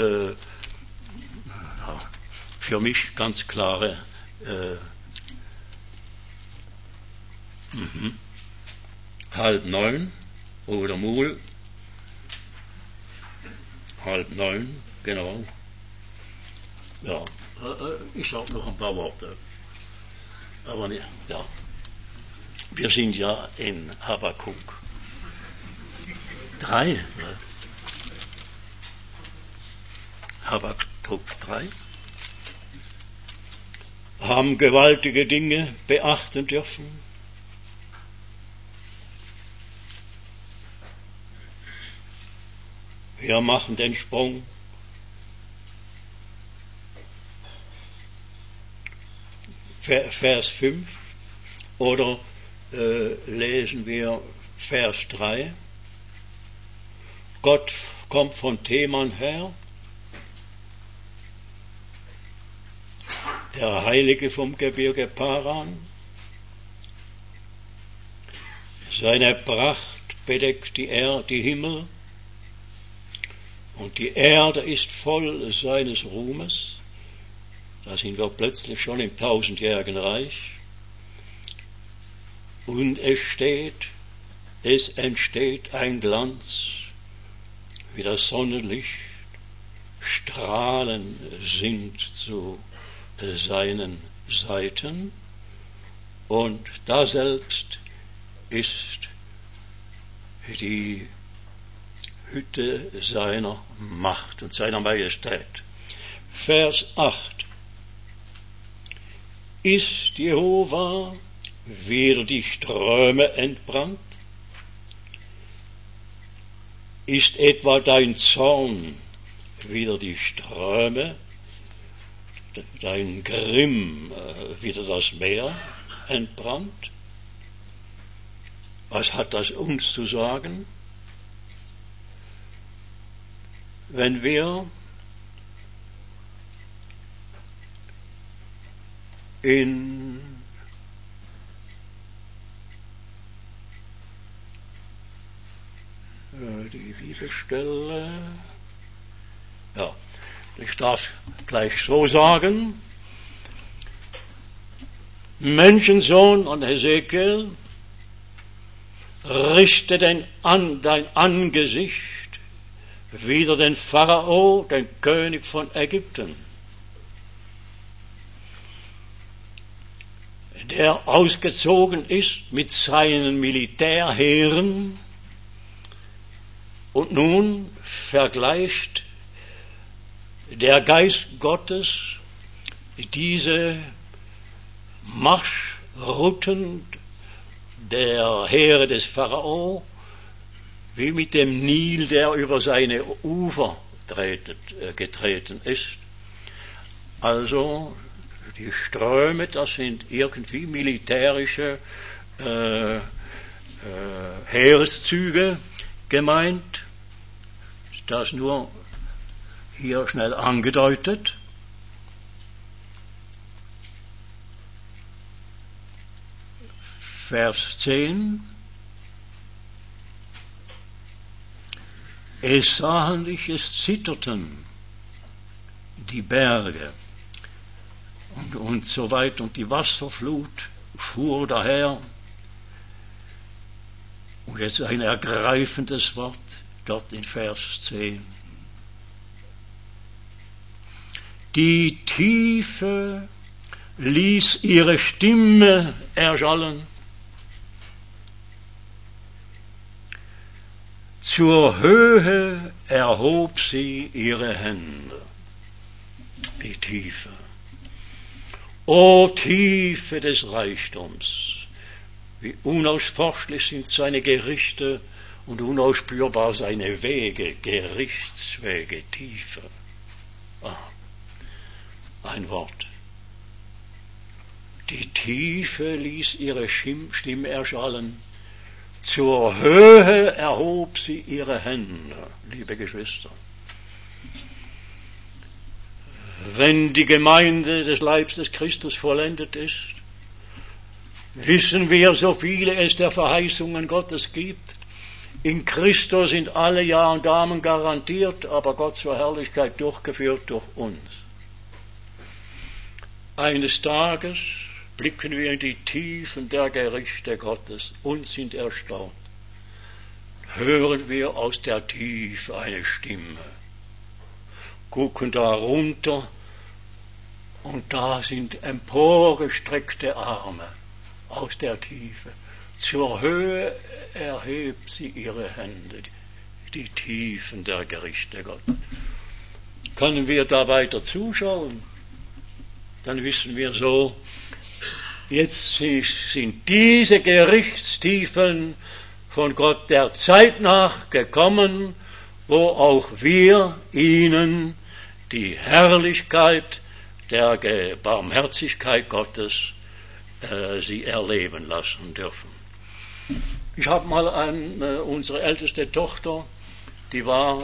für mich ganz klare 8:30 oder Mul 8:30, genau. Ja, ich sage noch ein paar Worte. Aber nicht, ja. Wir sind ja in Habakuk 3. Ne? Habakuk 3. Haben gewaltige Dinge beachten dürfen. Wir machen den Sprung. Vers 5 oder lesen wir Vers 3. Gott kommt von Teman her, der Heilige vom Gebirge Paran. Seine Pracht bedeckt die Himmel und die Erde ist voll seines Ruhmes. Da sind wir plötzlich schon im 1000-jährigen Reich. Und es entsteht ein Glanz, wie das Sonnenlicht, Strahlen sind zu seinen Seiten, und da selbst ist die Hütte seiner Macht und seiner Majestät. Vers 8. Ist Jehova wieder die Ströme entbrannt? Ist etwa dein Zorn wieder die Ströme, dein Grimm wieder das Meer entbrannt? Was hat das uns zu sagen? Wenn wir in die Bibelstelle, ja, ich darf gleich so sagen, Menschensohn an Hesekiel, richte dein Angesicht wider den Pharao, den König von Ägypten, der ausgezogen ist mit seinen Militärheeren. Und nun vergleicht der Geist Gottes diese Marschrouten der Heere des Pharao wie mit dem Nil, der über seine Ufer getreten ist. Also die Ströme, das sind irgendwie militärische Heereszüge gemeint. Das nur hier schnell angedeutet. Vers 10. Es sahen dich, es zitterten die Berge und so weit, und die Wasserflut fuhr daher. Und jetzt ein ergreifendes Wort dort in Vers 10. Die Tiefe ließ ihre Stimme erschallen. Zur Höhe erhob sie ihre Hände. Die Tiefe. O Tiefe des Reichtums! Wie unausforschlich sind seine Gerichte und unausspürbar seine Wege, Gerichtswege, Tiefe. Ein Wort. Die Tiefe ließ ihre Stimme erschallen. Zur Höhe erhob sie ihre Hände, liebe Geschwister. Wenn die Gemeinde des Leibes des Christus vollendet ist, wissen wir, so viele es der Verheißungen Gottes gibt. In Christus sind alle Ja und Amen garantiert, aber Gott zur Herrlichkeit durchgeführt durch uns. Eines Tages blicken wir in die Tiefen der Gerichte Gottes und sind erstaunt. Hören wir aus der Tiefe eine Stimme, gucken da runter und da sind emporgestreckte Arme aus der Tiefe. Zur Höhe erhebt sie ihre Hände, die Tiefen der Gerichte Gottes. Können wir da weiter zuschauen? Dann wissen wir so, jetzt sind diese Gerichtstiefen von Gott der Zeit nach gekommen, wo auch wir ihnen die Herrlichkeit der Barmherzigkeit Gottes sie erleben lassen dürfen. Ich habe mal unsere älteste Tochter, die war,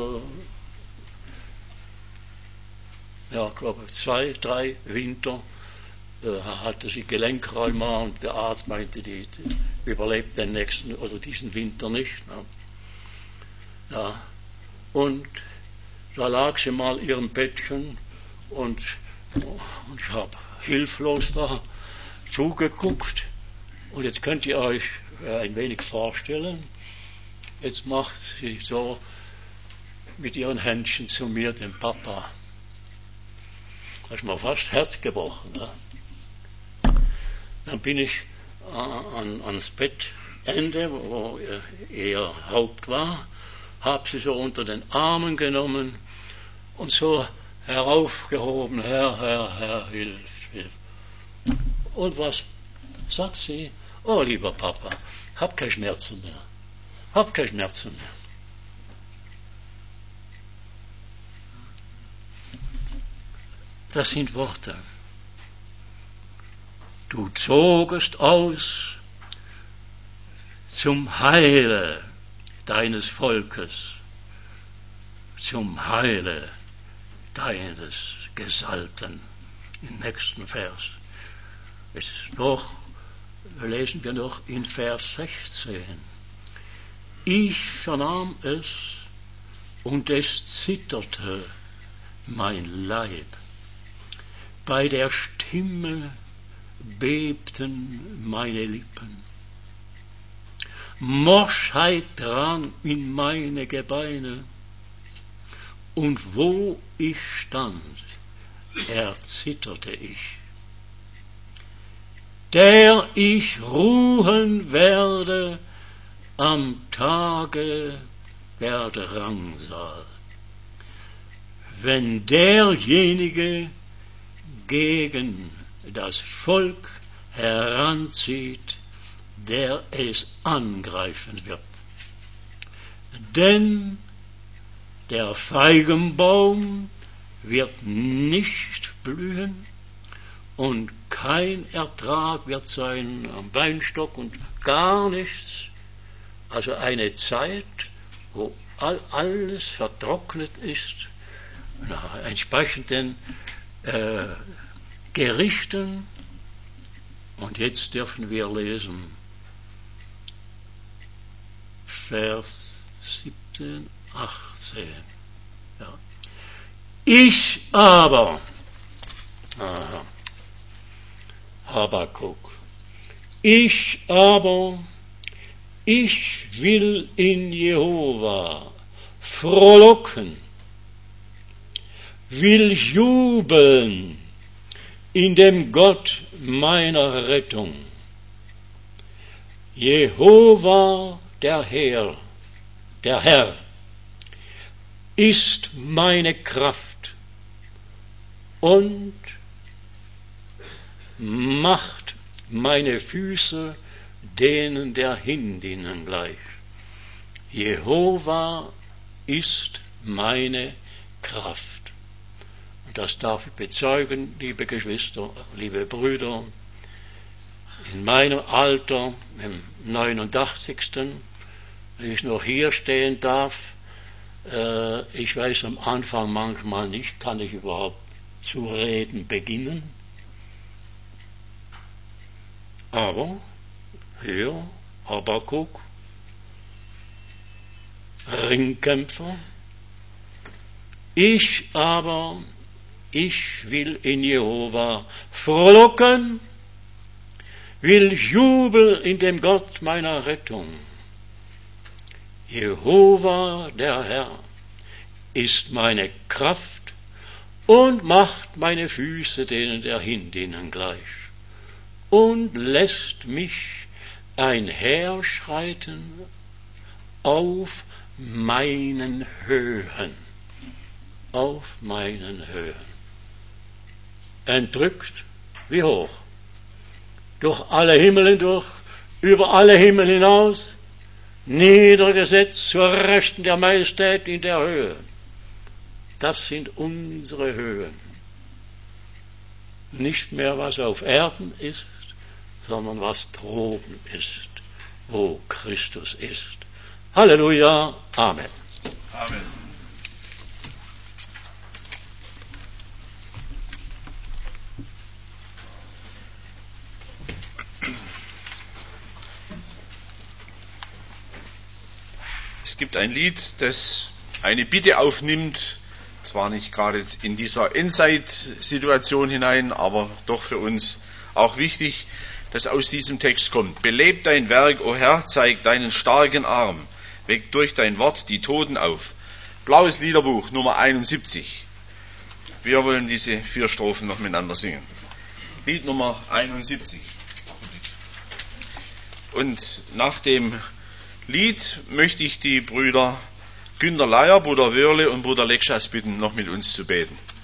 ich glaube 2, 3 Winter, hatte sie Gelenkreuma und der Arzt meinte, die überlebt den nächsten oder diesen Winter nicht. Ne? Ja. Und da lag sie mal in ihrem Bettchen und ich habe hilflos da zugeguckt. Und jetzt könnt ihr euch ein wenig vorstellen, jetzt macht sie so mit ihren Händchen zu mir, dem Papa. Da ist mir fast das Herz gebrochen. Ne? Dann bin ich ans Bettende, wo ihr Haupt war, habe sie so unter den Armen genommen und so heraufgehoben, Herr, hilf. Und was sagt sie? Oh, lieber Papa, hab keine Schmerzen mehr. Das sind Worte. Du zogest aus zum Heile deines Volkes, zum Heile deines Gesalbten. Im nächsten Vers. Lesen wir noch in Vers 16. Ich vernahm es und es zitterte mein Leib. Bei der Stimme bebten meine Lippen. Morschheit drang in meine Gebeine. Und wo ich stand, erzitterte ich. Der ich ruhen werde am Tage der Drangsal, wenn derjenige gegen das Volk heranzieht, der es angreifen wird. Denn der Feigenbaum wird nicht blühen und kein Ertrag wird sein am Weinstock und gar nichts. Also eine Zeit, wo alles vertrocknet ist, nach entsprechenden Gerichten. Und jetzt dürfen wir lesen, Vers 17, 18. Ja. Ich aber, Habakuk, ich will in Jehova frohlocken, will jubeln in dem Gott meiner Rettung. Jehova, der Herr, ist meine Kraft und macht meine Füße denen der Hindinnen gleich. Jehova ist meine Kraft. Und das darf ich bezeugen, liebe Geschwister, liebe Brüder, in meinem Alter, im 89., wenn ich noch hier stehen darf, ich weiß am Anfang manchmal nicht, kann ich überhaupt zu reden beginnen. Aber hier, Habakuk, Ringkämpfer, ich will in Jehova frohlocken, will jubeln in dem Gott meiner Rettung. Jehova, der Herr, ist meine Kraft und macht meine Füße denen der Hindinnen gleich und lässt mich einherschreiten auf meinen Höhen. Auf meinen Höhen. Entrückt, wie hoch? Durch alle Himmel hindurch, über alle Himmel hinaus, niedergesetzt zur Rechten der Majestät in der Höhe. Das sind unsere Höhen. Nicht mehr, was auf Erden ist, sondern was droben ist, wo Christus ist. Halleluja, Amen. Amen. Es gibt ein Lied, das eine Bitte aufnimmt, zwar nicht gerade in dieser Endzeit-Situation hinein, aber doch für uns auch wichtig, das aus diesem Text kommt. Beleb dein Werk, o Herr, zeig deinen starken Arm, weck durch dein Wort die Toten auf. Blaues Liederbuch, Nummer 71. Wir wollen diese 4 Strophen noch miteinander singen. Lied Nummer 71. Und nach dem Lied möchte ich die Brüder Günter Leier, Bruder Wörle und Bruder Lekschas bitten, noch mit uns zu beten.